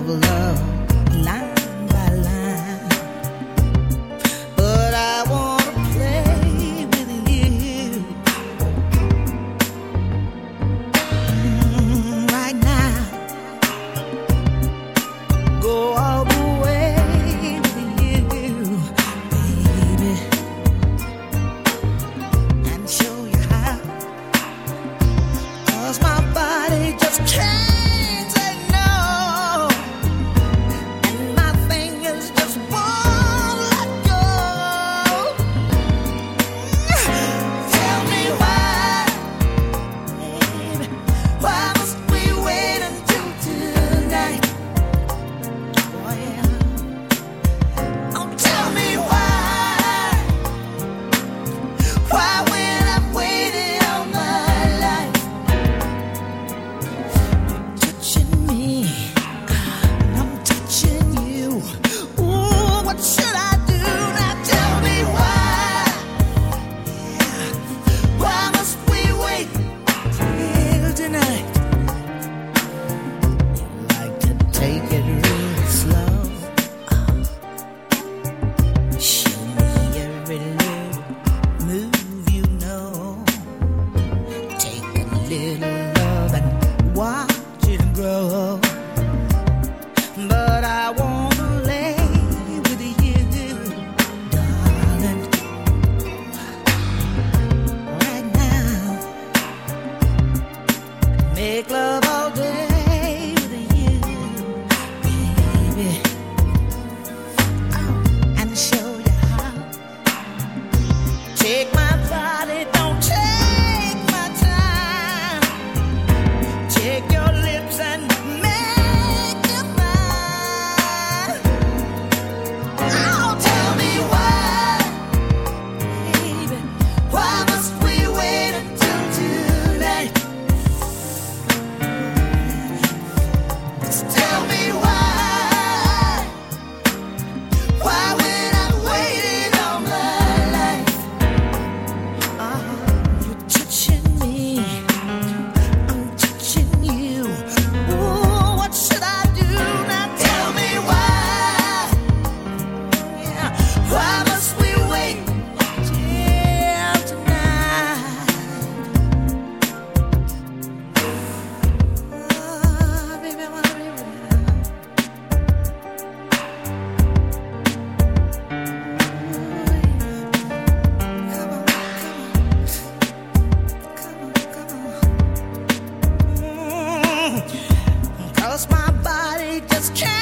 of love, line by line. But I wanna play with you right now. Go all the way with you, baby, and show you how. 'Cause my body just can't say no, and my fingers just won't let go. Tell me why, baby, why must we wait until tonight? Oh yeah. Oh, tell me why when I've waited all my life. Touching me, I'm touching you. Ooh, what should I do now? Tell me why. Yeah. Why must we wait till tonight? Like to take it real slow. Show me every little move you know. Take a little love and watch it grow. But I wanna lay with you, darling, right now. Make love all day with you, baby, and show you how. Take my body, don't take my time. Take your lips and make them mine. Oh, tell me why, baby, why must we wait until tonight? Just tell me why when I've waited all my life. You're touching me, I'm touching you. Ooh, what should I do now? Tell me why. Yeah, why must we wait till tonight? Oh, baby, I wanna be with you. Come on, come on. 'Cause my body just can't